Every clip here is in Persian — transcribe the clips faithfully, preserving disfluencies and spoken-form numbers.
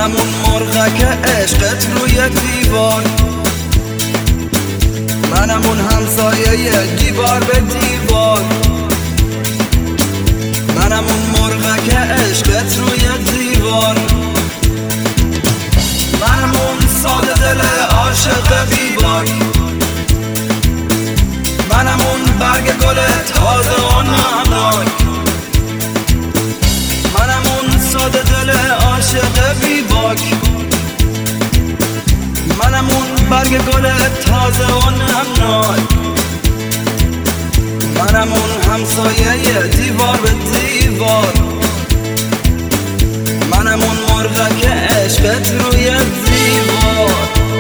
منم اون مرغک عشقت روی دیوار، منم اون همسایه دیوار به دیوار، منم اون مرغک عشقت روی دیوار، منم اون ساده دل عاشق بیباک، منم اون برگ گل تازه و نمناک، منم اون ساده دل عاشق بیباک، منم اون برگ گل تازه و نمناک، منم اون همسایه دیوار به دیوار، منم اون مرغک عشقت روی دیوار.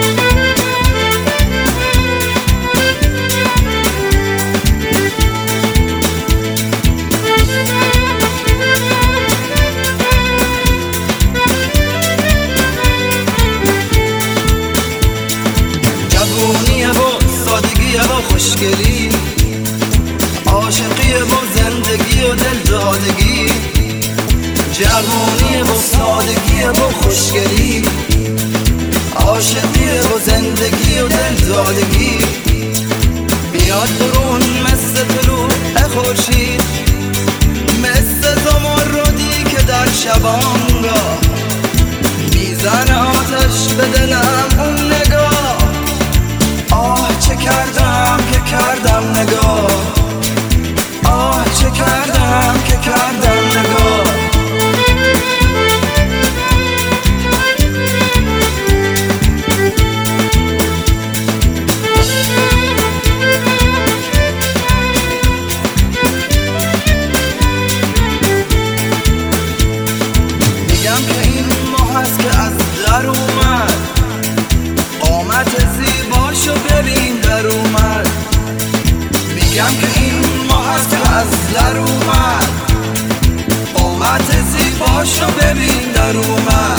جوونیه و سادگیه و خوشگلی، عاشقیه و زندگی و دلدادگی، جوونیه و سادگیه و خوشگلی، عاشقیه و زندگی و دلدادگی، میاد برون مثل طلوع خورشید، مثل زمردی که در شبانگاه میزنه آتش به دلم اون نگاه. آه چه کردم که کردم نگاه، آه چه کردم که کردم نگاه. میگم که این ماه هست که از در اومد، قامت زیباشو ببین در اومد. میگم که این ماه هست که از در اومد، قامت زیباشو ببین در اومد.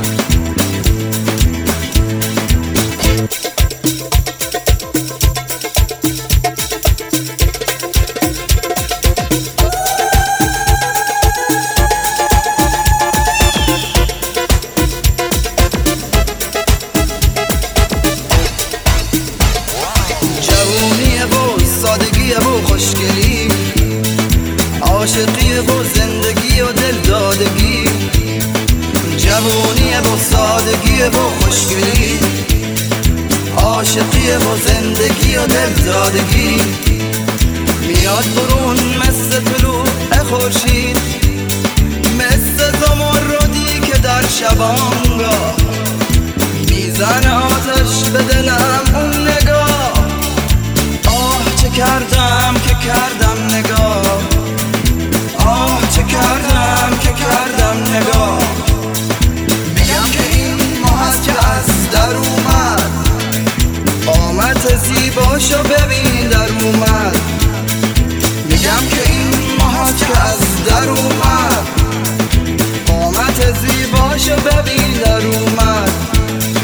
جوونیه و سادگیه و خوشگلی، عاشقیه و زندگی و دلدادگی، جوونیه و سادگیه و خوشگلی، عاشقیه و زندگی و دلدادگی، میاد برون مثل طلوع خورشید، مثل زمردی که در شبانگاه میزنه آتش به دلم اون نگاه. آه چه کردم که کردم نگاه، آه چه کردم که کردم نگاه. میگم که این ماه هست که از در اومد، قامت زیباشو ببین در اومد. میگم که این ماه هست که از در اومد، قامت زیباشو ببین در اومد.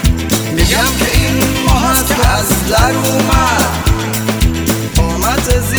میگم که این ماه هست که از در اومد، قامت